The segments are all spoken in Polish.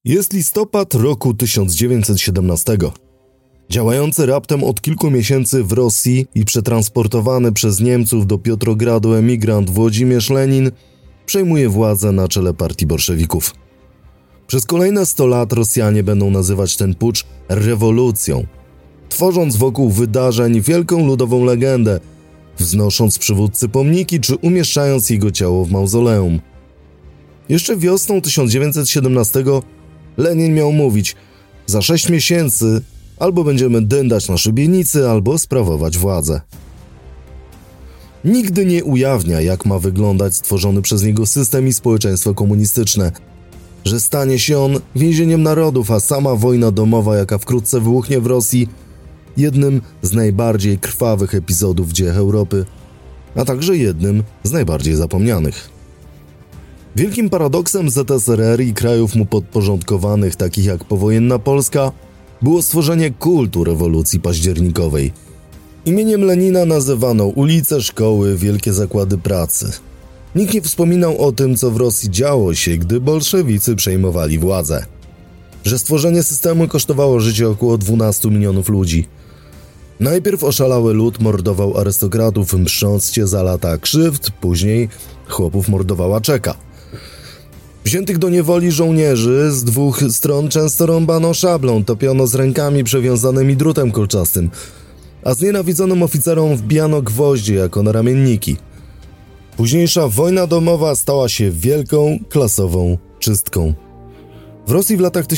Jest listopad roku 1917. Działający raptem od kilku miesięcy w Rosji i przetransportowany przez Niemców do Piotrogradu emigrant Włodzimierz Lenin przejmuje władzę na czele partii bolszewików. Przez kolejne 100 lat Rosjanie będą nazywać ten pucz rewolucją, tworząc wokół wydarzeń wielką ludową legendę, wznosząc przywódcy pomniki czy umieszczając jego ciało w mauzoleum. Jeszcze wiosną 1917 Lenin miał mówić: za 6 miesięcy albo będziemy dyndać na szubienicy, albo sprawować władzę. Nigdy nie ujawnia, jak ma wyglądać stworzony przez niego system i społeczeństwo komunistyczne, że stanie się on więzieniem narodów, a sama wojna domowa, jaka wkrótce wybuchnie w Rosji, jednym z najbardziej krwawych epizodów w dziejach Europy, a także jednym z najbardziej zapomnianych. Wielkim paradoksem ZSRR i krajów mu podporządkowanych, takich jak powojenna Polska, było stworzenie kultu rewolucji październikowej. Imieniem Lenina nazywano ulice, szkoły, wielkie zakłady pracy. Nikt nie wspominał o tym, co w Rosji działo się, gdy bolszewicy przejmowali władzę. Że stworzenie systemu kosztowało życie około 12 milionów ludzi. Najpierw oszalały lud mordował arystokratów, mszcząc się za lata krzywd, później chłopów mordowała czeka. Wziętych do niewoli żołnierzy z dwóch stron często rąbano szablą, topiono z rękami przewiązanymi drutem kolczastym, a znienawidzonym oficerom wbijano gwoździe jako naramienniki. Późniejsza wojna domowa stała się wielką, klasową czystką. W Rosji w latach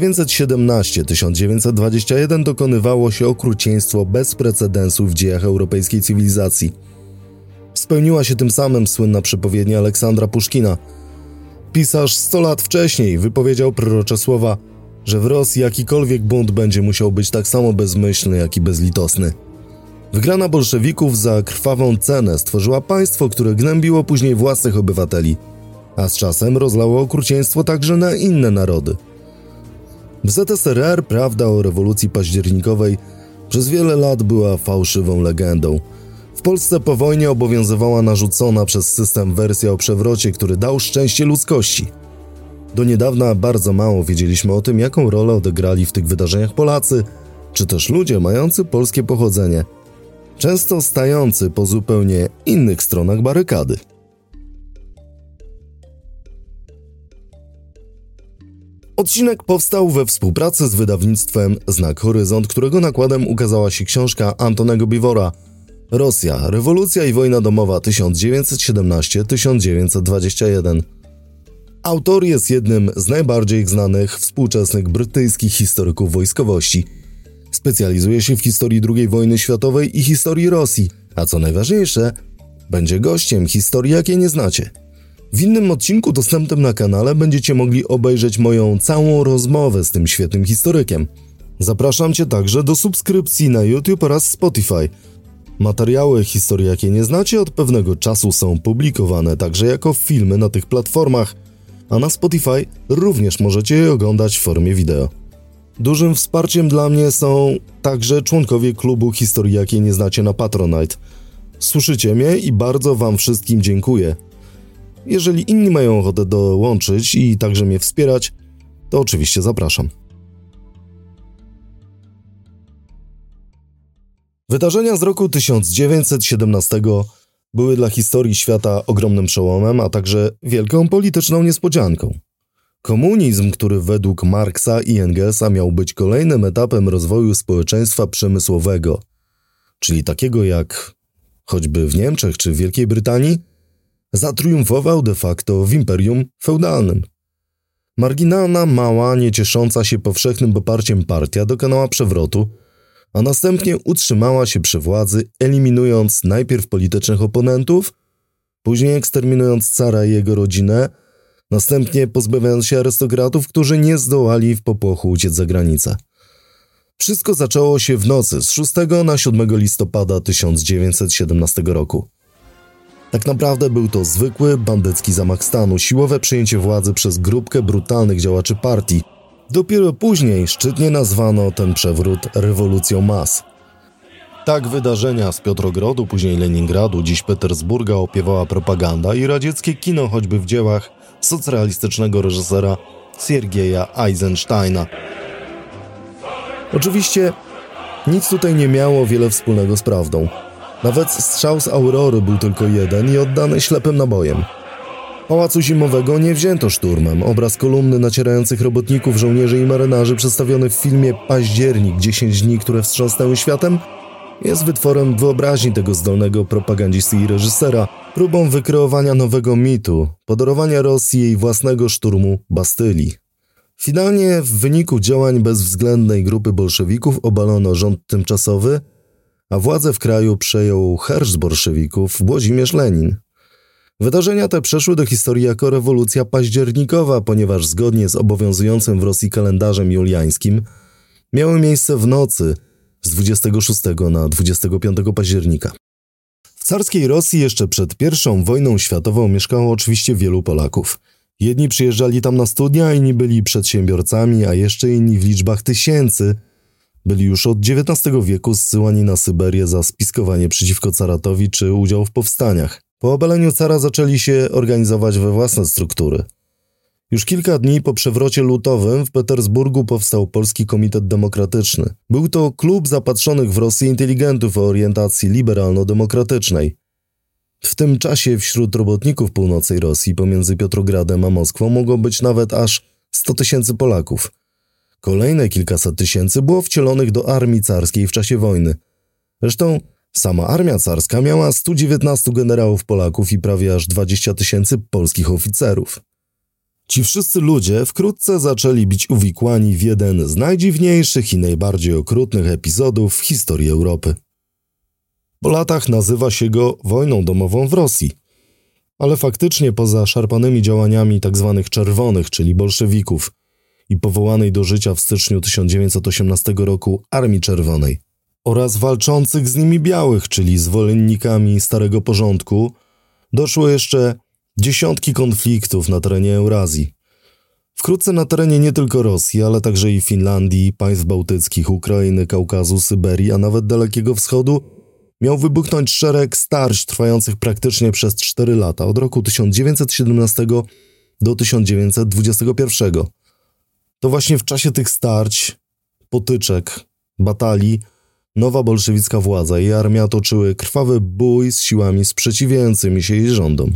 1917-1921 dokonywało się okrucieństwo bez precedensu w dziejach europejskiej cywilizacji. Spełniła się tym samym słynna przepowiednia Aleksandra Puszkina. Pisarz 100 lat wcześniej wypowiedział prorocze słowa, że w Rosji jakikolwiek bunt będzie musiał być tak samo bezmyślny, jak i bezlitosny. Wygrana bolszewików za krwawą cenę stworzyła państwo, które gnębiło później własnych obywateli, a z czasem rozlało okrucieństwo także na inne narody. W ZSRR prawda o rewolucji październikowej przez wiele lat była fałszywą legendą. W Polsce po wojnie obowiązywała narzucona przez system wersja o przewrocie, który dał szczęście ludzkości. Do niedawna bardzo mało wiedzieliśmy o tym, jaką rolę odegrali w tych wydarzeniach Polacy, czy też ludzie mający polskie pochodzenie, często stający po zupełnie innych stronach barykady. Odcinek powstał we współpracy z wydawnictwem Znak Horyzont, którego nakładem ukazała się książka Antonego Biwora Rosja, rewolucja i wojna domowa 1917-1921. Autor jest jednym z najbardziej znanych współczesnych brytyjskich historyków wojskowości. Specjalizuje się w historii II wojny światowej i historii Rosji, a co najważniejsze, będzie gościem historii, jakiej nie znacie. W innym odcinku dostępnym na kanale będziecie mogli obejrzeć moją całą rozmowę z tym świetnym historykiem. Zapraszam Cię także do subskrypcji na YouTube oraz Spotify. Materiały historii, jakie nie znacie, od pewnego czasu są publikowane także jako filmy na tych platformach, a na Spotify również możecie je oglądać w formie wideo. Dużym wsparciem dla mnie są także członkowie klubu Historii, jakiej nie znacie na Patronite. Słyszycie mnie i bardzo Wam wszystkim dziękuję. Jeżeli inni mają ochotę dołączyć i także mnie wspierać, to oczywiście zapraszam. Wydarzenia z roku 1917 były dla historii świata ogromnym przełomem, a także wielką polityczną niespodzianką. Komunizm, który według Marksa i Engelsa miał być kolejnym etapem rozwoju społeczeństwa przemysłowego, czyli takiego jak choćby w Niemczech czy w Wielkiej Brytanii, zatriumfował de facto w imperium feudalnym. Marginalna, mała, nieciesząca się powszechnym poparciem partia dokonała przewrotu, a następnie utrzymała się przy władzy, eliminując najpierw politycznych oponentów, później eksterminując cara i jego rodzinę, następnie pozbawiając się arystokratów, którzy nie zdołali w popłochu uciec za granicę. Wszystko zaczęło się w nocy z 6 na 7 listopada 1917 roku. Tak naprawdę był to zwykły bandycki zamach stanu, siłowe przejęcie władzy przez grupkę brutalnych działaczy partii. Dopiero później szczytnie nazwano ten przewrót rewolucją mas. Tak wydarzenia z Piotrogradu, później Leningradu, dziś Petersburga opiewała propaganda i radzieckie kino, choćby w dziełach socrealistycznego reżysera Siergieja Eisensteina. Oczywiście nic tutaj nie miało wiele wspólnego z prawdą. Nawet strzał z Aurory był tylko jeden i oddany ślepym nabojem. Pałacu Zimowego nie wzięto szturmem. Obraz kolumny nacierających robotników, żołnierzy i marynarzy przedstawiony w filmie Październik 10 dni, które wstrząsnęły światem, jest wytworem wyobraźni tego zdolnego propagandzisty i reżysera, próbą wykreowania nowego mitu, podarowania Rosji jej własnego szturmu Bastylii. Finalnie w wyniku działań bezwzględnej grupy bolszewików obalono rząd tymczasowy, a władzę w kraju przejął hersz bolszewików Włodzimierz Lenin. Wydarzenia te przeszły do historii jako rewolucja październikowa, ponieważ zgodnie z obowiązującym w Rosji kalendarzem juliańskim miały miejsce w nocy z 26 na 25 października. W carskiej Rosji jeszcze przed I wojną światową mieszkało oczywiście wielu Polaków. Jedni przyjeżdżali tam na studia, inni byli przedsiębiorcami, a jeszcze inni w liczbach tysięcy byli już od XIX wieku zsyłani na Syberię za spiskowanie przeciwko caratowi czy udział w powstaniach. Po obaleniu cara zaczęli się organizować we własne struktury. Już kilka dni po przewrocie lutowym w Petersburgu powstał Polski Komitet Demokratyczny. Był to klub zapatrzonych w Rosję inteligentów o orientacji liberalno-demokratycznej. W tym czasie wśród robotników północnej Rosji pomiędzy Piotrogradem a Moskwą mogło być nawet aż 100 000 Polaków. Kolejne kilkaset tysięcy było wcielonych do armii carskiej w czasie wojny. Zresztą sama armia carska miała 119 generałów Polaków i prawie aż 20 000 polskich oficerów. Ci wszyscy ludzie wkrótce zaczęli być uwikłani w jeden z najdziwniejszych i najbardziej okrutnych epizodów w historii Europy. Po latach nazywa się go wojną domową w Rosji, ale faktycznie poza szarpanymi działaniami tzw. czerwonych, czyli bolszewików i powołanej do życia w styczniu 1918 roku Armii Czerwonej oraz walczących z nimi białych, czyli zwolennikami starego porządku, doszło jeszcze dziesiątki konfliktów na terenie Eurazji. Wkrótce na terenie nie tylko Rosji, ale także i Finlandii, państw bałtyckich, Ukrainy, Kaukazu, Syberii, a nawet Dalekiego Wschodu miał wybuchnąć szereg starć trwających praktycznie przez 4 lata, od roku 1917 do 1921. To właśnie w czasie tych starć, potyczek, batalii, nowa bolszewicka władza i armia toczyły krwawy bój z siłami sprzeciwiającymi się jej rządom.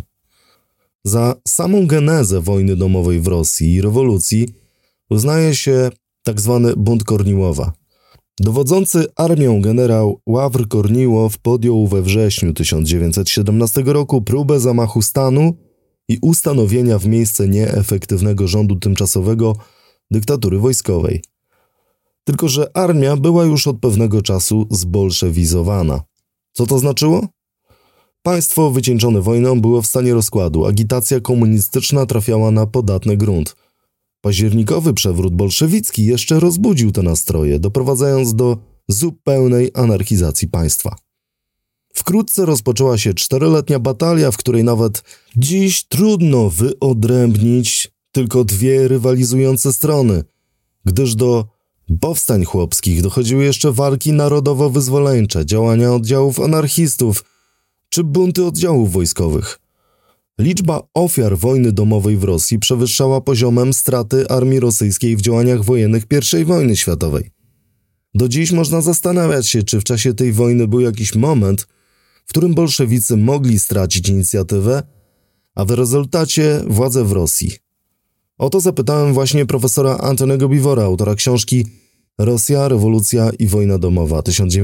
Za samą genezę wojny domowej w Rosji i rewolucji uznaje się tzw. bunt Korniłowa. Dowodzący armią generał Ławr Korniłow podjął we wrześniu 1917 roku próbę zamachu stanu i ustanowienia w miejsce nieefektywnego rządu tymczasowego dyktatury wojskowej. Tylko że armia była już od pewnego czasu zbolszewizowana. Co to znaczyło? Państwo wycieńczone wojną było w stanie rozkładu, agitacja komunistyczna trafiała na podatny grunt. Październikowy przewrót bolszewicki jeszcze rozbudził te nastroje, doprowadzając do zupełnej anarchizacji państwa. Wkrótce rozpoczęła się 4-letnia batalia, w której nawet dziś trudno wyodrębnić tylko 2 rywalizujące strony, gdyż do powstań chłopskich dochodziły jeszcze walki narodowo-wyzwoleńcze, działania oddziałów anarchistów czy bunty oddziałów wojskowych. Liczba ofiar wojny domowej w Rosji przewyższała poziomem straty armii rosyjskiej w działaniach wojennych I wojny światowej. Do dziś można zastanawiać się, czy w czasie tej wojny był jakiś moment, w którym bolszewicy mogli stracić inicjatywę, a w rezultacie władzę w Rosji. O to zapytałem właśnie profesora Antonego Biwora, autora książki Rosja, rewolucja i wojna domowa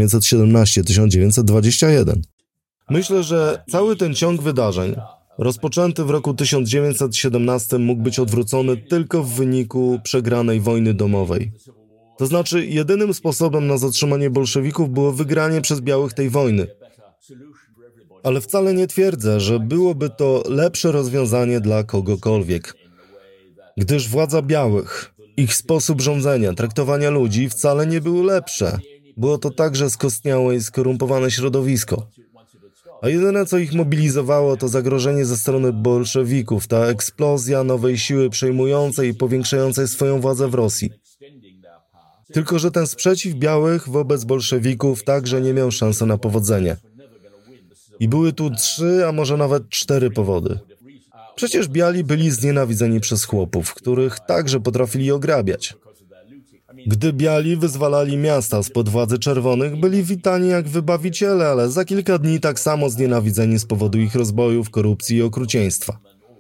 1917-1921. Myślę, że cały ten ciąg wydarzeń rozpoczęty w roku 1917 mógł być odwrócony tylko w wyniku przegranej wojny domowej. To znaczy, jedynym sposobem na zatrzymanie bolszewików było wygranie przez białych tej wojny. Ale wcale nie twierdzę, że byłoby to lepsze rozwiązanie dla kogokolwiek. Gdyż władza białych, ich sposób rządzenia, traktowania ludzi wcale nie były lepsze. Było to także skostniałe i skorumpowane środowisko. A jedyne, co ich mobilizowało, to zagrożenie ze strony bolszewików, ta eksplozja nowej siły przejmującej i powiększającej swoją władzę w Rosji. Tylko że ten sprzeciw białych wobec bolszewików także nie miał szansy na powodzenie. I były tu 3, a może nawet 4 powody. Przecież biali byli znienawidzeni przez chłopów, których także potrafili ograbiać. Gdy biali wyzwalali miasta spod władzy czerwonych, byli witani jak wybawiciele, ale za kilka dni tak samo znienawidzeni z powodu ich rozbojów, korupcji i okrucieństwa.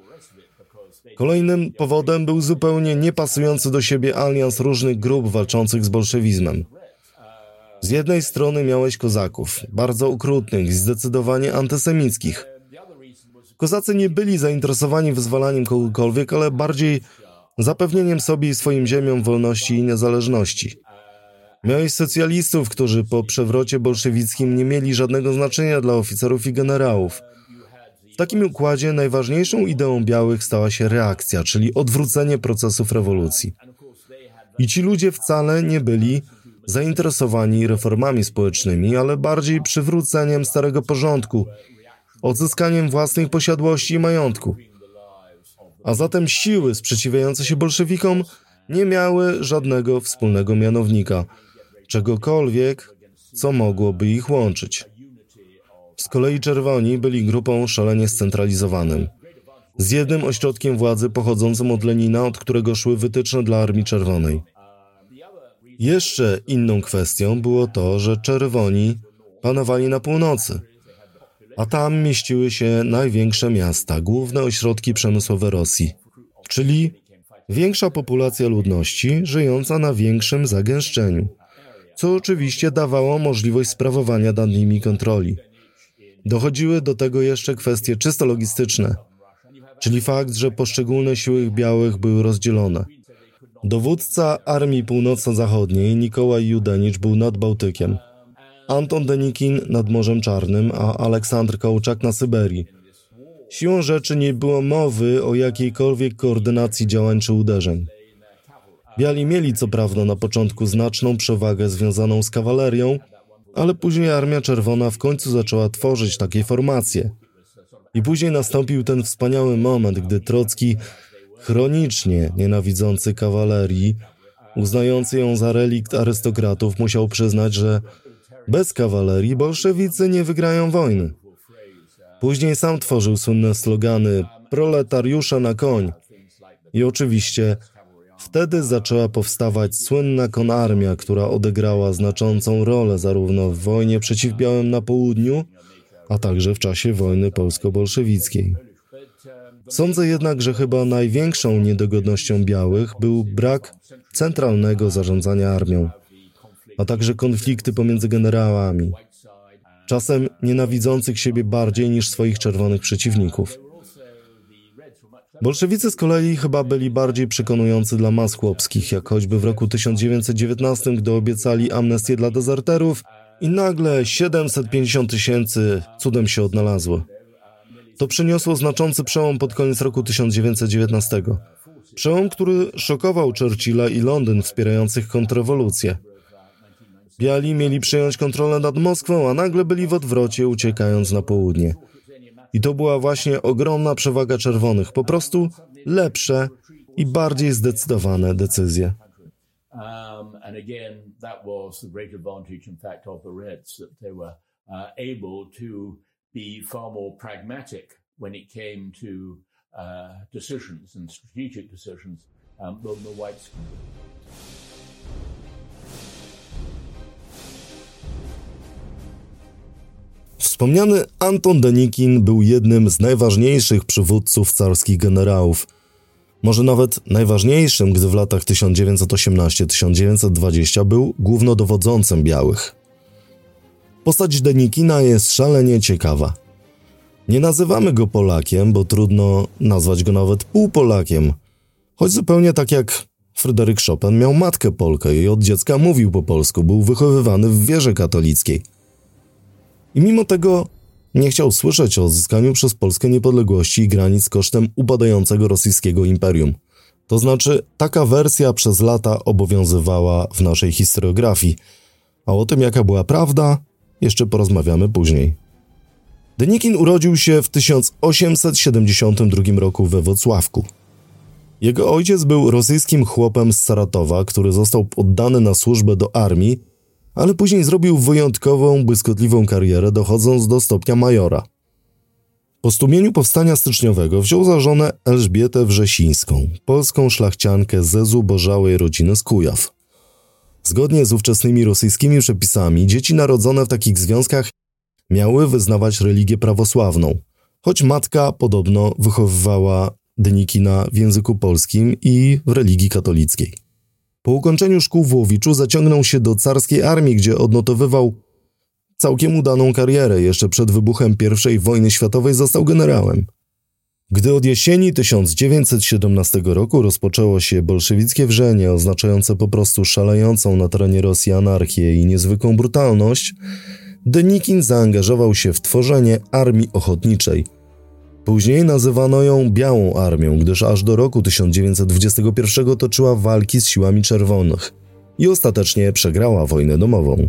Kolejnym powodem był zupełnie niepasujący do siebie alians różnych grup walczących z bolszewizmem. Z jednej strony miałeś kozaków, bardzo okrutnych i zdecydowanie antysemickich. Kozacy nie byli zainteresowani wyzwalaniem kogokolwiek, ale bardziej zapewnieniem sobie i swoim ziemiom wolności i niezależności. Miałeś socjalistów, którzy po przewrocie bolszewickim nie mieli żadnego znaczenia dla oficerów i generałów. W takim układzie najważniejszą ideą białych stała się reakcja, czyli odwrócenie procesów rewolucji. I ci ludzie wcale nie byli zainteresowani reformami społecznymi, ale bardziej przywróceniem starego porządku, odzyskaniem własnych posiadłości i majątku. A zatem siły sprzeciwiające się bolszewikom nie miały żadnego wspólnego mianownika, czegokolwiek, co mogłoby ich łączyć. Z kolei czerwoni byli grupą szalenie scentralizowanym, z jednym ośrodkiem władzy pochodzącym od Lenina, od którego szły wytyczne dla Armii Czerwonej. Jeszcze inną kwestią było to, że czerwoni panowali na północy, a tam mieściły się największe miasta, główne ośrodki przemysłowe Rosji, czyli większa populacja ludności żyjąca na większym zagęszczeniu, co oczywiście dawało możliwość sprawowania nad nimi kontroli. Dochodziły do tego jeszcze kwestie czysto logistyczne, czyli fakt, że poszczególne siły białych były rozdzielone. Dowódca Armii Północno-Zachodniej Nikołaj Judenicz był nad Bałtykiem, Anton Denikin nad Morzem Czarnym, a Aleksandr Kołczak na Syberii. Siłą rzeczy nie było mowy o jakiejkolwiek koordynacji działań czy uderzeń. Biali mieli co prawda na początku znaczną przewagę związaną z kawalerią, ale później Armia Czerwona w końcu zaczęła tworzyć takie formacje. I później nastąpił ten wspaniały moment, gdy Trocki, chronicznie nienawidzący kawalerii, uznający ją za relikt arystokratów, musiał przyznać, że bez kawalerii bolszewicy nie wygrają wojny. Później sam tworzył słynne slogany proletariusze na koń. I oczywiście wtedy zaczęła powstawać słynna konarmia, która odegrała znaczącą rolę zarówno w wojnie przeciw białym na południu, a także w czasie wojny polsko-bolszewickiej. Sądzę jednak, że chyba największą niedogodnością białych był brak centralnego zarządzania armią, a także konflikty pomiędzy generałami, czasem nienawidzących siebie bardziej niż swoich czerwonych przeciwników. Bolszewicy z kolei chyba byli bardziej przekonujący dla mas chłopskich, jak choćby w roku 1919, gdy obiecali amnestię dla dezerterów i nagle 750 000 cudem się odnalazło. To przyniosło znaczący przełom pod koniec roku 1919. Przełom, który szokował Churchilla i Londyn wspierających kontrrewolucję. Biali mieli przejąć kontrolę nad Moskwą, a nagle byli w odwrocie, uciekając na południe. I to była właśnie ogromna przewaga czerwonych, po prostu lepsze i bardziej zdecydowane decyzje. And again, that was the great advantage, in fact, of the Reds, that they were able to be far more pragmatic when it came to decisions and strategic decisions than the Whites can be. Wspomniany Anton Denikin był jednym z najważniejszych przywódców carskich generałów. Może nawet najważniejszym, gdy w latach 1918-1920 był głównodowodzącym białych. Postać Denikina jest szalenie ciekawa. Nie nazywamy go Polakiem, bo trudno nazwać go nawet półpolakiem, choć zupełnie tak jak Fryderyk Chopin miał matkę Polkę i od dziecka mówił po polsku, był wychowywany w wierze katolickiej. I mimo tego nie chciał słyszeć o odzyskaniu przez Polskę niepodległości i granic kosztem upadającego rosyjskiego imperium. To znaczy, taka wersja przez lata obowiązywała w naszej historiografii, a o tym, jaka była prawda, jeszcze porozmawiamy później. Denikin urodził się w 1872 roku we Włocławku. Jego ojciec był rosyjskim chłopem z Saratowa, który został oddany na służbę do armii, ale później zrobił wyjątkową, błyskotliwą karierę, dochodząc do stopnia majora. Po stłumieniu powstania styczniowego wziął za żonę Elżbietę Wrzesińską, polską szlachciankę ze zubożałej rodziny z Kujaw. Zgodnie z ówczesnymi rosyjskimi przepisami dzieci narodzone w takich związkach miały wyznawać religię prawosławną, choć matka podobno wychowywała Denikina w języku polskim i w religii katolickiej. Po ukończeniu szkół w Łowiczu zaciągnął się do carskiej armii, gdzie odnotowywał całkiem udaną karierę. Jeszcze przed wybuchem I wojny światowej został generałem. Gdy od jesieni 1917 roku rozpoczęło się bolszewickie wrzenie oznaczające po prostu szalejącą na terenie Rosji anarchię i niezwykłą brutalność, Denikin zaangażował się w tworzenie armii ochotniczej. Później nazywano ją Białą Armią, gdyż aż do roku 1921 toczyła walki z siłami czerwonych i ostatecznie przegrała wojnę domową.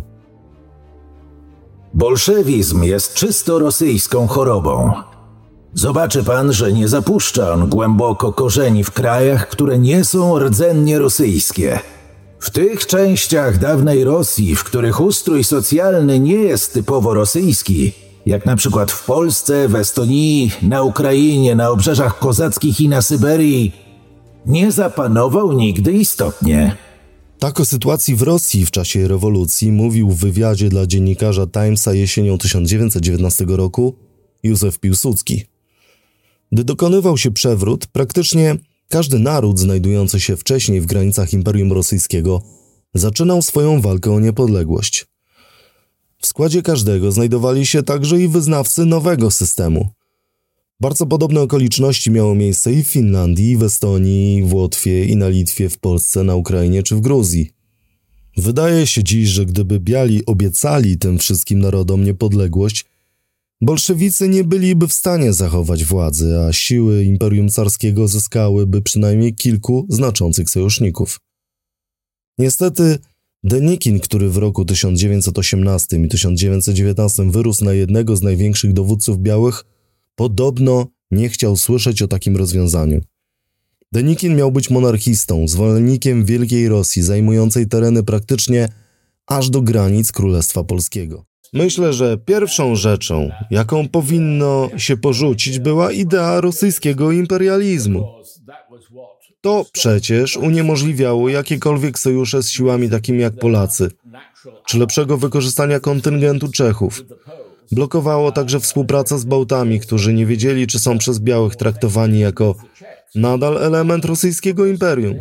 Bolszewizm jest czysto rosyjską chorobą. Zobaczy pan, że nie zapuszcza on głęboko korzeni w krajach, które nie są rdzennie rosyjskie. W tych częściach dawnej Rosji, w których ustrój socjalny nie jest typowo rosyjski, jak na przykład w Polsce, w Estonii, na Ukrainie, na obrzeżach kozackich i na Syberii, nie zapanował nigdy istotnie. Tak o sytuacji w Rosji w czasie rewolucji mówił w wywiadzie dla dziennikarza Timesa jesienią 1919 roku Józef Piłsudski. Gdy dokonywał się przewrót, praktycznie każdy naród znajdujący się wcześniej w granicach Imperium Rosyjskiego zaczynał swoją walkę o niepodległość. W składzie każdego znajdowali się także i wyznawcy nowego systemu. Bardzo podobne okoliczności miały miejsce i w Finlandii, i w Estonii, i w Łotwie, i na Litwie, w Polsce, na Ukrainie czy w Gruzji. Wydaje się dziś, że gdyby biali obiecali tym wszystkim narodom niepodległość, bolszewicy nie byliby w stanie zachować władzy, a siły Imperium Carskiego zyskałyby przynajmniej kilku znaczących sojuszników. Niestety, Denikin, który w roku 1918 i 1919 wyrósł na jednego z największych dowódców białych, podobno nie chciał słyszeć o takim rozwiązaniu. Denikin miał być monarchistą, zwolennikiem Wielkiej Rosji, zajmującej tereny praktycznie aż do granic Królestwa Polskiego. Myślę, że pierwszą rzeczą, jaką powinno się porzucić, była idea rosyjskiego imperializmu. To przecież uniemożliwiało jakiekolwiek sojusze z siłami takimi jak Polacy, czy lepszego wykorzystania kontyngentu Czechów. Blokowało także współpracę z Bałtami, którzy nie wiedzieli, czy są przez białych traktowani jako nadal element rosyjskiego imperium.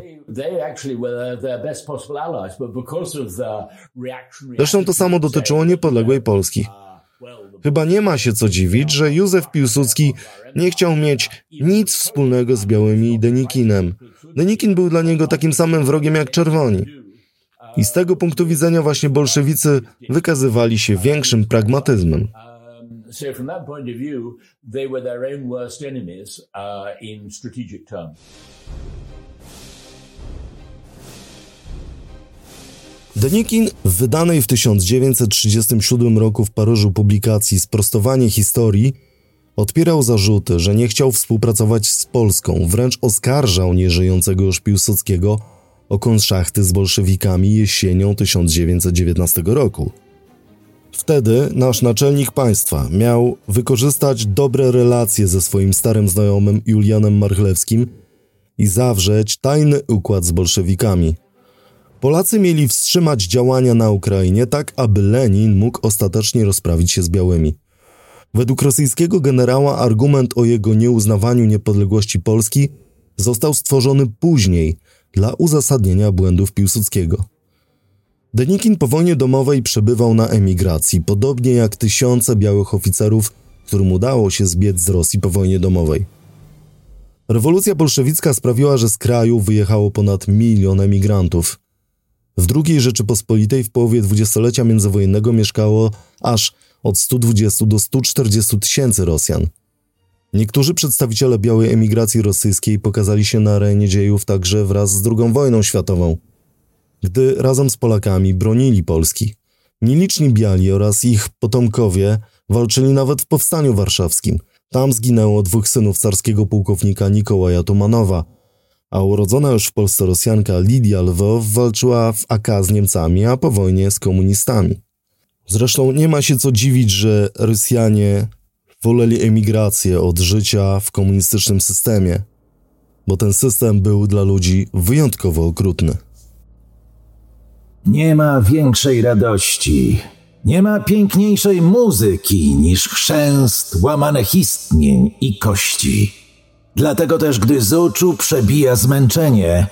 Zresztą to samo dotyczyło niepodległej Polski. Chyba nie ma się co dziwić, że Józef Piłsudski nie chciał mieć nic wspólnego z białymi i Denikinem. Denikin był dla niego takim samym wrogiem jak czerwoni. I z tego punktu widzenia właśnie bolszewicy wykazywali się większym pragmatyzmem. So from that point of view, they were their own worst enemies in strategic terms. Denikin w wydanej w 1937 roku w Paryżu publikacji Sprostowanie historii odpierał zarzuty, że nie chciał współpracować z Polską, wręcz oskarżał nieżyjącego już Piłsudskiego o konszachty z bolszewikami jesienią 1919 roku. Wtedy nasz naczelnik państwa miał wykorzystać dobre relacje ze swoim starym znajomym Julianem Marchlewskim i zawrzeć tajny układ z bolszewikami. Polacy mieli wstrzymać działania na Ukrainie tak, aby Lenin mógł ostatecznie rozprawić się z białymi. Według rosyjskiego generała argument o jego nieuznawaniu niepodległości Polski został stworzony później dla uzasadnienia błędów Piłsudskiego. Denikin po wojnie domowej przebywał na emigracji, podobnie jak tysiące białych oficerów, którym udało się zbiec z Rosji po wojnie domowej. Rewolucja bolszewicka sprawiła, że z kraju wyjechało ponad 1 milion emigrantów. W II Rzeczypospolitej w połowie dwudziestolecia międzywojennego mieszkało aż od 120 do 140 tysięcy Rosjan. Niektórzy przedstawiciele białej emigracji rosyjskiej pokazali się na arenie dziejów także wraz z II wojną światową, gdy razem z Polakami bronili Polski. Nieliczni biali oraz ich potomkowie walczyli nawet w Powstaniu Warszawskim. Tam zginęło 2 synów carskiego pułkownika Nikołaja Tumanowa, a urodzona już w Polsce Rosjanka Lidia Lwow walczyła w AK z Niemcami, a po wojnie z komunistami. Zresztą nie ma się co dziwić, że Rosjanie woleli emigrację od życia w komunistycznym systemie, bo ten system był dla ludzi wyjątkowo okrutny. Nie ma większej radości, nie ma piękniejszej muzyki niż chrzęst łamanych istnień i kości. Dlatego też, gdy z oczu przebija zmęczenie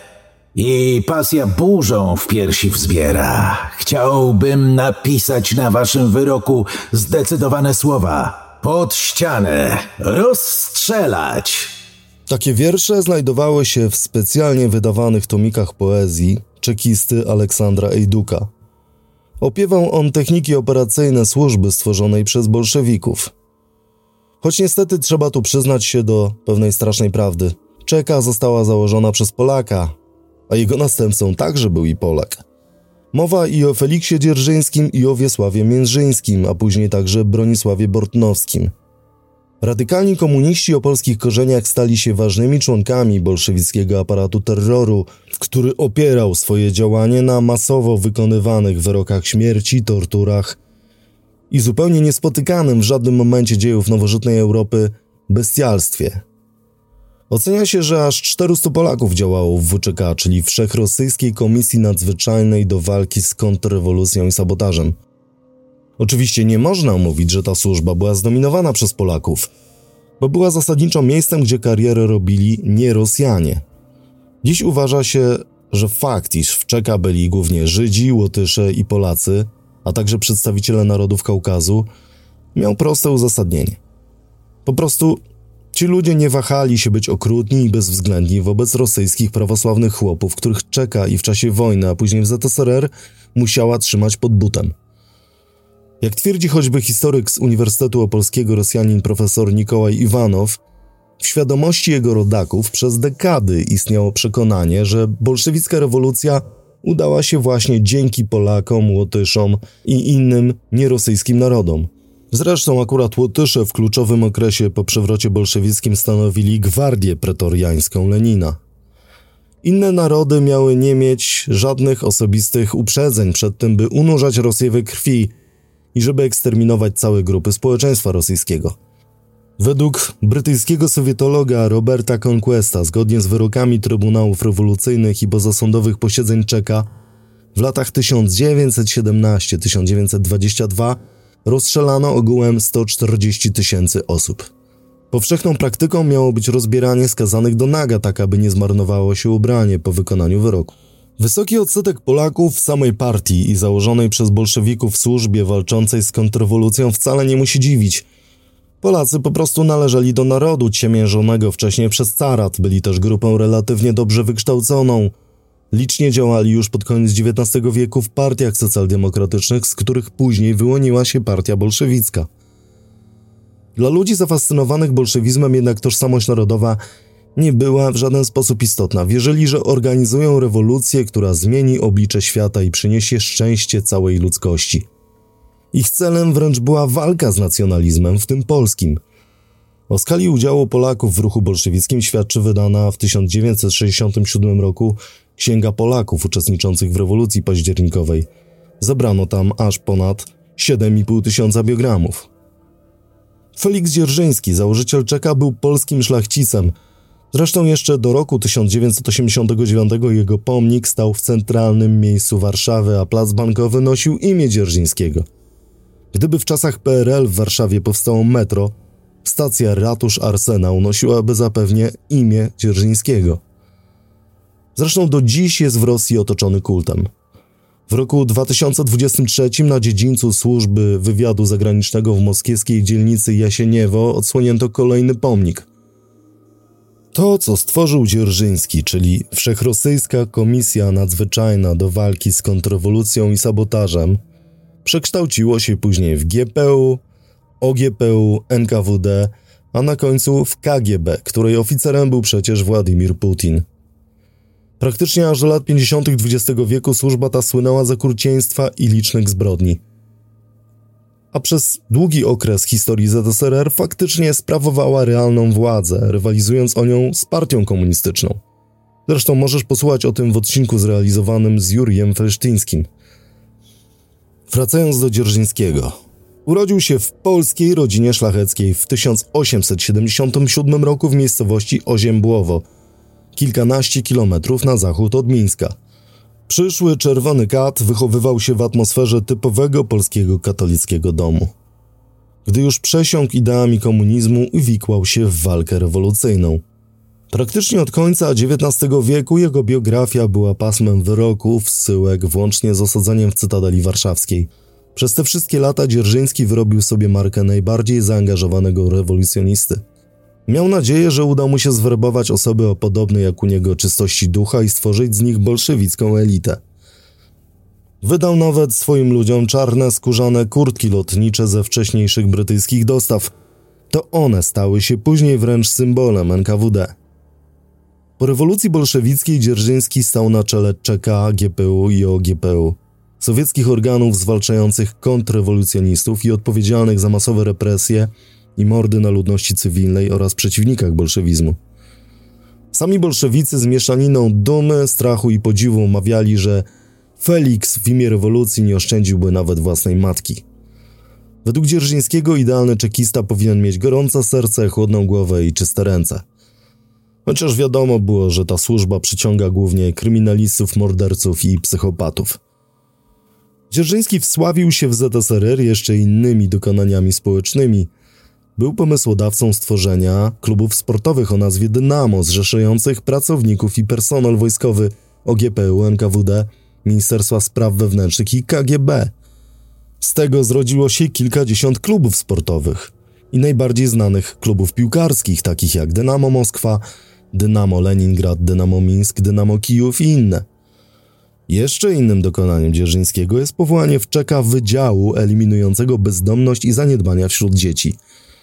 i pasja burzą w piersi wzbiera, chciałbym napisać na waszym wyroku zdecydowane słowa. Pod ścianę, rozstrzelać! Takie wiersze znajdowały się w specjalnie wydawanych tomikach poezji czekisty Aleksandra Ejduka. Opiewał on techniki operacyjne służby stworzonej przez bolszewików. Choć niestety trzeba tu przyznać się do pewnej strasznej prawdy. Czeka została założona przez Polaka, a jego następcą także był i Polak. Mowa i o Feliksie Dzierżyńskim i o Wiesławie Międrzyńskim, a później także Bronisławie Bortnowskim. Radykalni komuniści o polskich korzeniach stali się ważnymi członkami bolszewickiego aparatu terroru, który opierał swoje działanie na masowo wykonywanych wyrokach śmierci, torturach i zupełnie niespotykanym w żadnym momencie dziejów nowożytnej Europy bestialstwie. Ocenia się, że aż 400 Polaków działało w WCK, czyli Wszechrosyjskiej Komisji Nadzwyczajnej do walki z kontrrewolucją i sabotażem. Oczywiście nie można mówić, że ta służba była zdominowana przez Polaków, bo była zasadniczo miejscem, gdzie karierę robili nie Rosjanie. Dziś uważa się, że fakt, iż w CK byli głównie Żydzi, Łotysze i Polacy, a także przedstawiciele narodów Kaukazu, miał proste uzasadnienie. Po prostu ci ludzie nie wahali się być okrutni i bezwzględni wobec rosyjskich prawosławnych chłopów, których CK i w czasie wojny, a później w ZSRR musiała trzymać pod butem. Jak twierdzi choćby historyk z Uniwersytetu Opolskiego Rosjanin profesor Nikołaj Iwanow, w świadomości jego rodaków przez dekady istniało przekonanie, że bolszewicka rewolucja udała się właśnie dzięki Polakom, Łotyszom i innym nierosyjskim narodom. Zresztą akurat Łotysze w kluczowym okresie po przewrocie bolszewickim stanowili gwardię pretoriańską Lenina. Inne narody miały nie mieć żadnych osobistych uprzedzeń przed tym, by unurzać Rosję we krwi i żeby eksterminować całe grupy społeczeństwa rosyjskiego. Według brytyjskiego sowietologa Roberta Conquesta, zgodnie z wyrokami trybunałów rewolucyjnych i pozasądowych posiedzeń CK, w latach 1917-1922 rozstrzelano ogółem 140 000 osób. Powszechną praktyką miało być rozbieranie skazanych do naga, tak aby nie zmarnowało się ubranie po wykonaniu wyroku. Wysoki odsetek Polaków w samej partii i założonej przez bolszewików służbie walczącej z kontrrewolucją wcale nie musi dziwić. Polacy po prostu należeli do narodu ciemiężonego wcześniej przez carat, byli też grupą relatywnie dobrze wykształconą. Licznie działali już pod koniec XIX wieku w partiach socjaldemokratycznych, z których później wyłoniła się partia bolszewicka. Dla ludzi zafascynowanych bolszewizmem jednak tożsamość narodowa nie była w żaden sposób istotna. Wierzyli, że organizują rewolucję, która zmieni oblicze świata i przyniesie szczęście całej ludzkości. Ich celem wręcz była walka z nacjonalizmem, w tym polskim. O skali udziału Polaków w ruchu bolszewickim świadczy wydana w 1967 roku Księga Polaków uczestniczących w rewolucji październikowej. Zebrano tam aż ponad 7500 biogramów. Feliks Dzierżyński, założyciel CK, był polskim szlachcicem. Zresztą jeszcze do roku 1989 jego pomnik stał w centralnym miejscu Warszawy, a plac Bankowy nosił imię Dzierżyńskiego. Gdyby w czasach PRL w Warszawie powstało metro, stacja Ratusz Arsenał nosiłaby zapewne imię Dzierżyńskiego. Zresztą do dziś jest w Rosji otoczony kultem. W roku 2023 na dziedzińcu służby wywiadu zagranicznego w moskiewskiej dzielnicy Jasieniewo odsłonięto kolejny pomnik. To, co stworzył Dzierżyński, czyli Wszechrosyjska Komisja Nadzwyczajna do walki z kontrrewolucją i sabotażem, przekształciło się później w GPU, OGPU, NKWD, a na końcu w KGB, której oficerem był przecież Władimir Putin. Praktycznie aż do lat 50. XX wieku służba ta słynęła z okrucieństwa i licznych zbrodni. A przez długi okres historii ZSRR faktycznie sprawowała realną władzę, rywalizując o nią z partią komunistyczną. Zresztą możesz posłuchać o tym w odcinku zrealizowanym z Jurijem Felsztyńskim. Wracając do Dzierżyńskiego. Urodził się w polskiej rodzinie szlacheckiej w 1877 roku w miejscowości Oziębłowo, kilkanaście kilometrów na zachód od Mińska. Przyszły czerwony kat wychowywał się w atmosferze typowego polskiego katolickiego domu. Gdy już przesiąkł ideami komunizmu, uwikłał się w walkę rewolucyjną. Praktycznie od końca XIX wieku jego biografia była pasmem wyroków, zsyłek, włącznie z osadzeniem w Cytadeli Warszawskiej. Przez te wszystkie lata Dzierżyński wyrobił sobie markę najbardziej zaangażowanego rewolucjonisty. Miał nadzieję, że uda mu się zwerbować osoby o podobnej jak u niego czystości ducha i stworzyć z nich bolszewicką elitę. Wydał nawet swoim ludziom czarne, skórzane kurtki lotnicze ze wcześniejszych brytyjskich dostaw. To one stały się później wręcz symbolem NKWD. Po rewolucji bolszewickiej Dzierżyński stał na czele CK, GPU i OGPU, sowieckich organów zwalczających kontrrewolucjonistów i odpowiedzialnych za masowe represje i mordy na ludności cywilnej oraz przeciwnikach bolszewizmu. Sami bolszewicy z mieszaniną dumy, strachu i podziwu mawiali, że Feliks w imię rewolucji nie oszczędziłby nawet własnej matki. Według Dzierżyńskiego idealny czekista powinien mieć gorące serce, chłodną głowę i czyste ręce. Chociaż wiadomo było, że ta służba przyciąga głównie kryminalistów, morderców i psychopatów. Dzierżyński wsławił się w ZSRR jeszcze innymi dokonaniami społecznymi. Był pomysłodawcą stworzenia klubów sportowych o nazwie Dynamo, zrzeszających pracowników i personel wojskowy OGPU, NKWD, Ministerstwa Spraw Wewnętrznych i KGB. Z tego zrodziło się kilkadziesiąt klubów sportowych i najbardziej znanych klubów piłkarskich, takich jak Dynamo Moskwa, Dynamo Leningrad, Dynamo Mińsk, Dynamo Kijów i inne. Jeszcze innym dokonaniem Dzierżyńskiego jest powołanie w CK wydziału eliminującego bezdomność i zaniedbania wśród dzieci.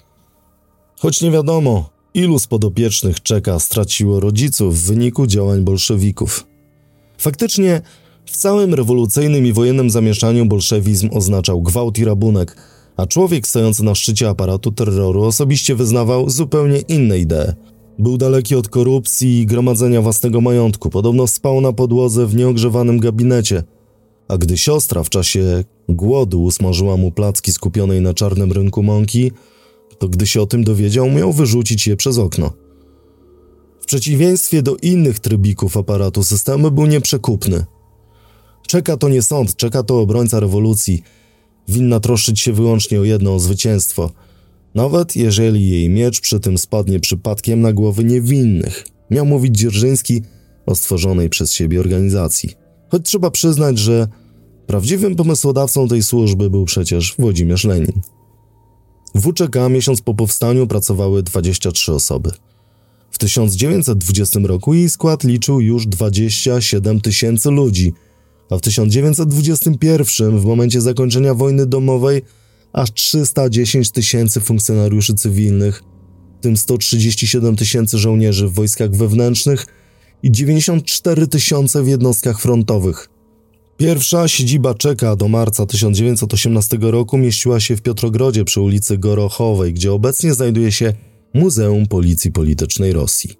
Choć nie wiadomo, ilu z podopiecznych CK straciło rodziców w wyniku działań bolszewików. Faktycznie w całym rewolucyjnym i wojennym zamieszaniu bolszewizm oznaczał gwałt i rabunek, a człowiek stojący na szczycie aparatu terroru osobiście wyznawał zupełnie inne idee. Był daleki od korupcji i gromadzenia własnego majątku, podobno spał na podłodze w nieogrzewanym gabinecie, a gdy siostra w czasie głodu usmażyła mu placki z kupionej na czarnym rynku mąki, to gdy się o tym dowiedział, miał wyrzucić je przez okno. W przeciwieństwie do innych trybików aparatu systemu był nieprzekupny. CK to nie sąd, CK to obrońca rewolucji. Winna troszczyć się wyłącznie o jedno, o zwycięstwo. Nawet jeżeli jej miecz przy tym spadnie przypadkiem na głowy niewinnych, miał mówić Dzierżyński o stworzonej przez siebie organizacji. Choć trzeba przyznać, że prawdziwym pomysłodawcą tej służby był przecież Włodzimierz Lenin. W WCK miesiąc po powstaniu pracowały 23 osoby. W 1920 roku jej skład liczył już 27 000 ludzi, a w 1921, w momencie zakończenia wojny domowej, aż 310 000 funkcjonariuszy cywilnych, w tym 137 000 żołnierzy w wojskach wewnętrznych i 94 000 w jednostkach frontowych. Pierwsza siedziba CK do marca 1918 roku mieściła się w Piotrogrodzie przy ulicy Gorochowej, gdzie obecnie znajduje się Muzeum Policji Politycznej Rosji.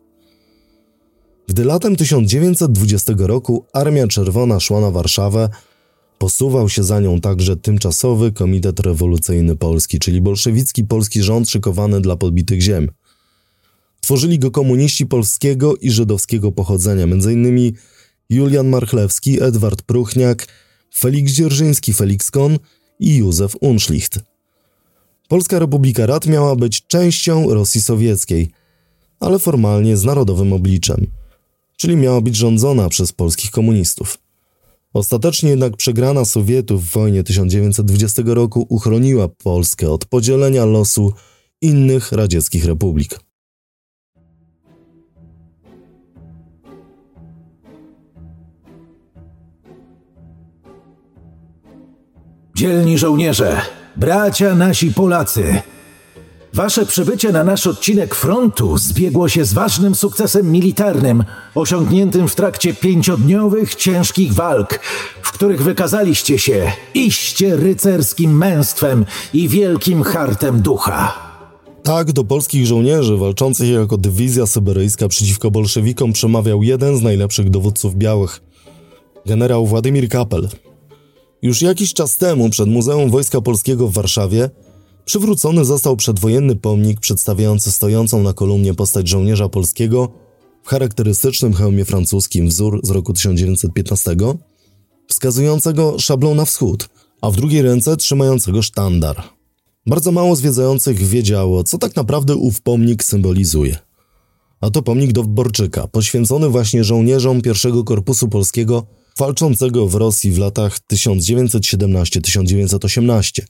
Gdy latem 1920 roku Armia Czerwona szła na Warszawę, posuwał się za nią także tymczasowy Komitet Rewolucyjny Polski, czyli bolszewicki polski rząd szykowany dla podbitych ziem. Tworzyli go komuniści polskiego i żydowskiego pochodzenia, m.in. Julian Marchlewski, Edward Pruchniak, Feliks Dzierżyński, Feliks Kohn i Józef Unszlicht. Polska Republika Rad miała być częścią Rosji Sowieckiej, ale formalnie z narodowym obliczem, czyli miała być rządzona przez polskich komunistów. Ostatecznie jednak przegrana Sowietów w wojnie 1920 roku uchroniła Polskę od podzielenia losu innych radzieckich republik. Dzielni żołnierze, bracia nasi Polacy, wasze przybycie na nasz odcinek frontu zbiegło się z ważnym sukcesem militarnym, osiągniętym w trakcie 5-dniowych ciężkich walk, w których wykazaliście się iście rycerskim męstwem i wielkim hartem ducha. Tak do polskich żołnierzy walczących jako dywizja syberyjska przeciwko bolszewikom przemawiał jeden z najlepszych dowódców białych, generał Władimir Kapel. Już jakiś czas temu przed Muzeum Wojska Polskiego w Warszawie przywrócony został przedwojenny pomnik przedstawiający stojącą na kolumnie postać żołnierza polskiego w charakterystycznym hełmie francuskim, wzór z roku 1915, wskazującego szablą na wschód, a w drugiej ręce trzymającego sztandar. Bardzo mało zwiedzających wiedziało, co tak naprawdę ów pomnik symbolizuje. A to pomnik Dowborczyka, poświęcony właśnie żołnierzom I Korpusu Polskiego walczącego w Rosji w latach 1917-1918.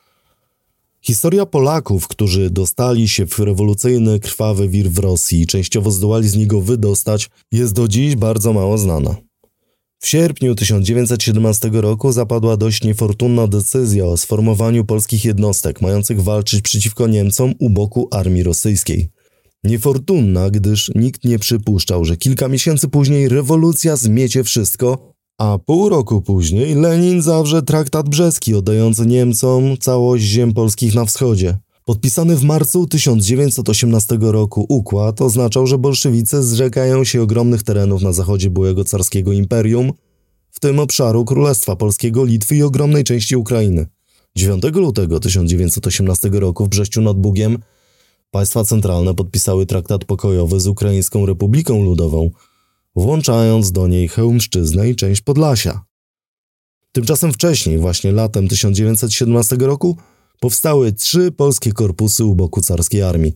Historia Polaków, którzy dostali się w rewolucyjny, krwawy wir w Rosji i częściowo zdołali z niego wydostać, jest do dziś bardzo mało znana. W sierpniu 1917 roku zapadła dość niefortunna decyzja o sformowaniu polskich jednostek mających walczyć przeciwko Niemcom u boku armii rosyjskiej. Niefortunna, gdyż nikt nie przypuszczał, że kilka miesięcy później rewolucja zmiecie wszystko, a pół roku później Lenin zawrze traktat brzeski oddający Niemcom całość ziem polskich na wschodzie. Podpisany w marcu 1918 roku układ oznaczał, że bolszewicy zrzekają się ogromnych terenów na zachodzie byłego carskiego imperium, w tym obszaru Królestwa Polskiego, Litwy i ogromnej części Ukrainy. 9 lutego 1918 roku w Brześciu nad Bugiem państwa centralne podpisały traktat pokojowy z Ukraińską Republiką Ludową, włączając do niej Chełmszczyznę i część Podlasia. Tymczasem wcześniej, właśnie latem 1917 roku, powstały 3 polskie korpusy u boku carskiej armii.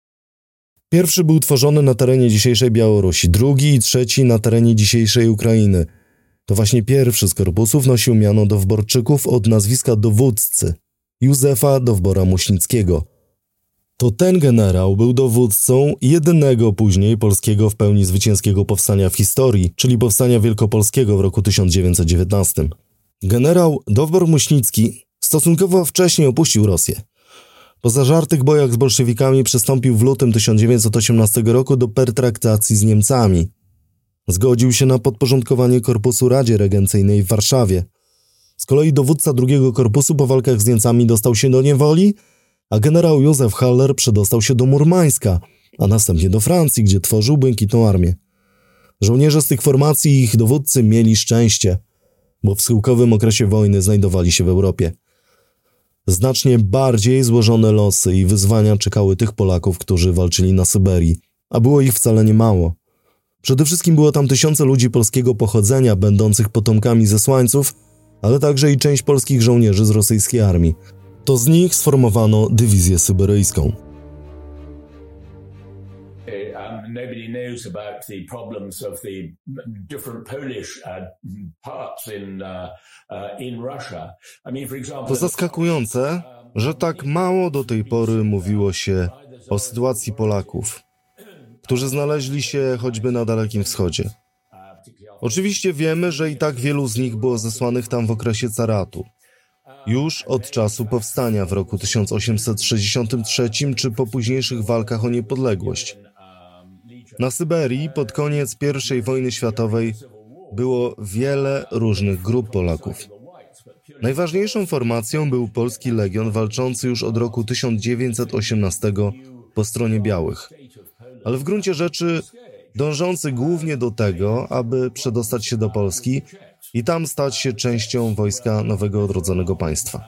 Pierwszy był tworzony na terenie dzisiejszej Białorusi, drugi i trzeci na terenie dzisiejszej Ukrainy. To właśnie pierwszy z korpusów nosił miano Dowborczyków od nazwiska dowódcy Józefa Dowbora-Muśnickiego. To ten generał był dowódcą jedynego później polskiego w pełni zwycięskiego powstania w historii, czyli powstania wielkopolskiego w roku 1919. Generał Dowbor-Muśnicki stosunkowo wcześnie opuścił Rosję. Po zażartych bojach z bolszewikami przystąpił w lutym 1918 roku do pertraktacji z Niemcami. Zgodził się na podporządkowanie korpusu Radzie Regencyjnej w Warszawie. Z kolei dowódca drugiego korpusu po walkach z Niemcami dostał się do niewoli, a generał Józef Haller przedostał się do Murmańska, a następnie do Francji, gdzie tworzył Błękitną Armię. Żołnierze z tych formacji i ich dowódcy mieli szczęście, bo w schyłkowym okresie wojny znajdowali się w Europie. Znacznie bardziej złożone losy i wyzwania czekały tych Polaków, którzy walczyli na Syberii, a było ich wcale nie mało. Przede wszystkim było tam tysiące ludzi polskiego pochodzenia, będących potomkami zesłańców, ale także i część polskich żołnierzy z rosyjskiej armii. To z nich sformowano dywizję syberyjską. Nobody knows about the problems of the different Polish parts in Russia. I mean, for example, To zaskakujące, że tak mało do tej pory mówiło się o sytuacji Polaków, którzy znaleźli się choćby na Dalekim Wschodzie. Oczywiście wiemy, że i tak wielu z nich było zesłanych tam w okresie caratu. Już od czasu powstania w roku 1863 czy po późniejszych walkach o niepodległość. Na Syberii pod koniec I wojny światowej było wiele różnych grup Polaków. Najważniejszą formacją był Polski Legion walczący już od roku 1918 po stronie białych, ale w gruncie rzeczy dążący głównie do tego, aby przedostać się do Polski i tam stać się częścią wojska nowego odrodzonego państwa.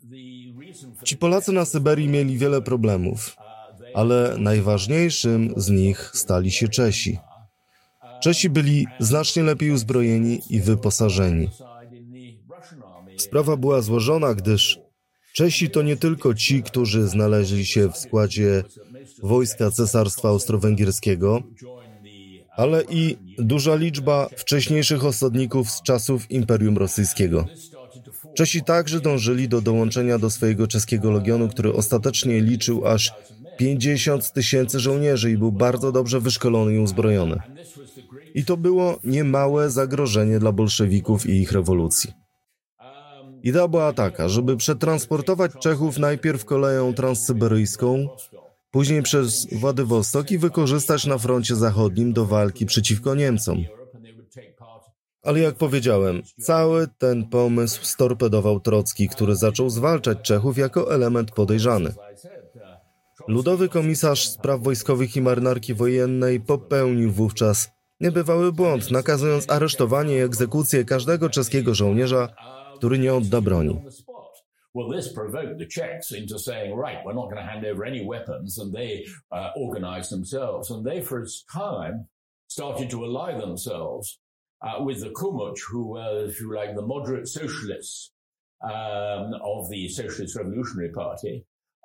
Ci Polacy na Syberii mieli wiele problemów, ale najważniejszym z nich stali się Czesi. Czesi byli znacznie lepiej uzbrojeni i wyposażeni. Sprawa była złożona, gdyż Czesi to nie tylko ci, którzy znaleźli się w składzie wojska Cesarstwa Austro-Węgierskiego, ale i duża liczba wcześniejszych osadników z czasów Imperium Rosyjskiego. Czesi także dążyli do dołączenia do swojego czeskiego legionu, który ostatecznie liczył aż 50 000 żołnierzy i był bardzo dobrze wyszkolony i uzbrojony. I to było niemałe zagrożenie dla bolszewików i ich rewolucji. Idea była taka, żeby przetransportować Czechów najpierw koleją transsyberyjską, później przez Władywostok i wykorzystać na froncie zachodnim do walki przeciwko Niemcom. Ale jak powiedziałem, cały ten pomysł storpedował Trocki, który zaczął zwalczać Czechów jako element podejrzany. Ludowy komisarz spraw wojskowych i marynarki wojennej popełnił wówczas niebywały błąd, nakazując aresztowanie i egzekucję każdego czeskiego żołnierza, który nie odda broni. Well, this provoked the Czechs into saying, right, we're not going to hand over any weapons, and they organized themselves. And they, for a time, started to ally themselves with the Kumych, who were, if you like, the moderate socialists of the Socialist Revolutionary Party.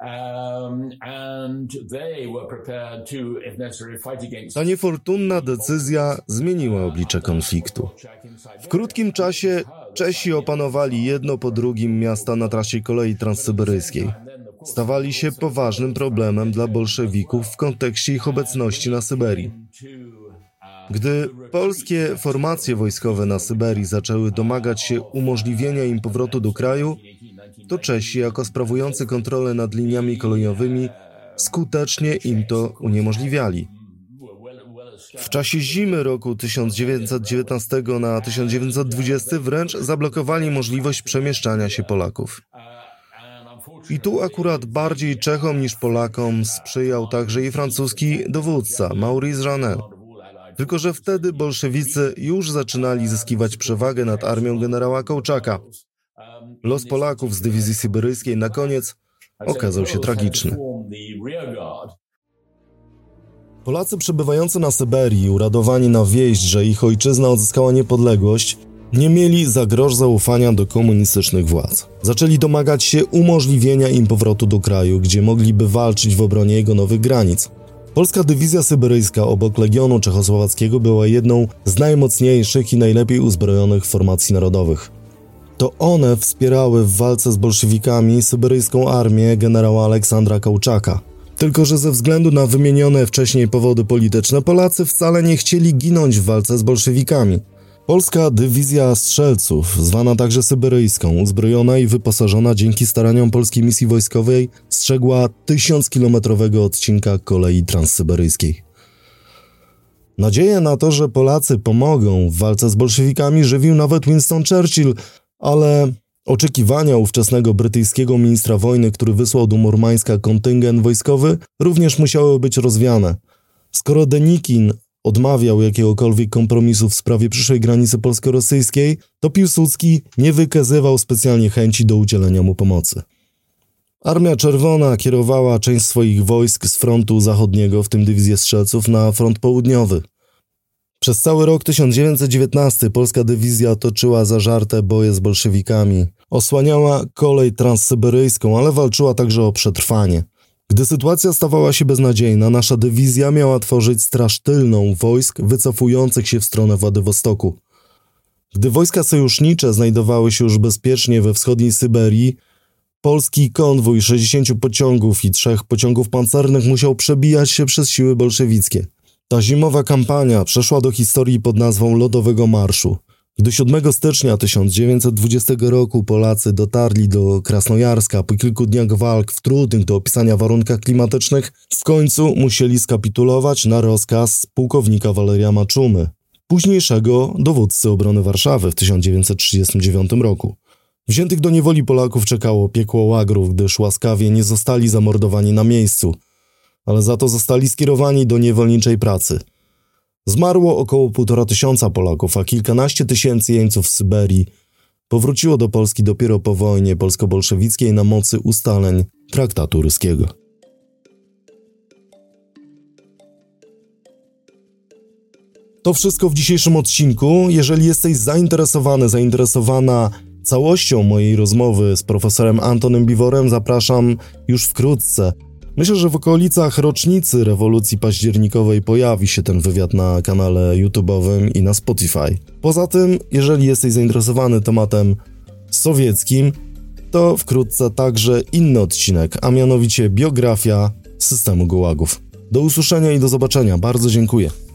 And they were prepared to, if necessary, fight against... Ta niefortunna decyzja zmieniła oblicze konfliktu. W krótkim czasie Czesi opanowali jedno po drugim miasta na trasie kolei transsyberyjskiej. Stawali się poważnym problemem dla bolszewików w kontekście ich obecności na Syberii. Gdy polskie formacje wojskowe na Syberii zaczęły domagać się umożliwienia im powrotu do kraju, to Czesi, jako sprawujący kontrolę nad liniami kolejowymi, skutecznie im to uniemożliwiali. W czasie zimy roku 1919 na 1920 wręcz zablokowali możliwość przemieszczania się Polaków. I tu akurat bardziej Czechom niż Polakom sprzyjał także i francuski dowódca Maurice Jeannel. Tylko że wtedy bolszewicy już zaczynali zyskiwać przewagę nad armią generała Kołczaka. Los Polaków z dywizji syberyjskiej na koniec okazał się tragiczny. Polacy przebywający na Syberii, uradowani na wieść, że ich ojczyzna odzyskała niepodległość, nie mieli za grosz zaufania do komunistycznych władz. Zaczęli domagać się umożliwienia im powrotu do kraju, gdzie mogliby walczyć w obronie jego nowych granic. Polska dywizja syberyjska obok Legionu Czechosłowackiego była jedną z najmocniejszych i najlepiej uzbrojonych formacji narodowych. To one wspierały w walce z bolszewikami syberyjską armię generała Aleksandra Kołczaka. Tylko że ze względu na wymienione wcześniej powody polityczne Polacy wcale nie chcieli ginąć w walce z bolszewikami. Polska dywizja strzelców, zwana także syberyjską, uzbrojona i wyposażona dzięki staraniom polskiej misji wojskowej, strzegła 1000-kilometrowego odcinka kolei transsyberyjskiej. Nadzieję na to, że Polacy pomogą w walce z bolszewikami, żywił nawet Winston Churchill, ale oczekiwania ówczesnego brytyjskiego ministra wojny, który wysłał do Murmańska kontyngent wojskowy, również musiały być rozwiane. Skoro Denikin odmawiał jakiegokolwiek kompromisu w sprawie przyszłej granicy polsko-rosyjskiej, to Piłsudski nie wykazywał specjalnie chęci do udzielenia mu pomocy. Armia Czerwona kierowała część swoich wojsk z frontu zachodniego, w tym dywizję strzelców, na front południowy. Przez cały rok 1919 polska dywizja toczyła zażarte boje z bolszewikami. Osłaniała kolej transsyberyjską, ale walczyła także o przetrwanie. Gdy sytuacja stawała się beznadziejna, nasza dywizja miała tworzyć straż tylną wojsk wycofujących się w stronę Władywostoku. Gdy wojska sojusznicze znajdowały się już bezpiecznie we wschodniej Syberii, polski konwój 60 pociągów i 3 pociągów pancernych musiał przebijać się przez siły bolszewickie. Ta zimowa kampania przeszła do historii pod nazwą Lodowego Marszu. Gdy 7 stycznia 1920 roku Polacy dotarli do Krasnojarska po kilku dniach walk w trudnych do opisania warunkach klimatycznych, w końcu musieli skapitulować na rozkaz pułkownika Waleria Maczumy, późniejszego dowódcy obrony Warszawy w 1939 roku. Wziętych do niewoli Polaków czekało piekło łagrów, gdyż łaskawie nie zostali zamordowani na miejscu, ale za to zostali skierowani do niewolniczej pracy. Zmarło około 1500 Polaków, a kilkanaście tysięcy jeńców z Syberii powróciło do Polski dopiero po wojnie polsko-bolszewickiej na mocy ustaleń traktatu ryskiego. To wszystko w dzisiejszym odcinku. Jeżeli jesteś zainteresowana całością mojej rozmowy z profesorem Antonym Biworem, zapraszam już wkrótce. Myślę, że w okolicach rocznicy rewolucji październikowej pojawi się ten wywiad na kanale YouTube'owym i na Spotify. Poza tym, jeżeli jesteś zainteresowany tematem sowieckim, to wkrótce także inny odcinek, a mianowicie biografia systemu gułagów. Do usłyszenia i do zobaczenia. Bardzo dziękuję.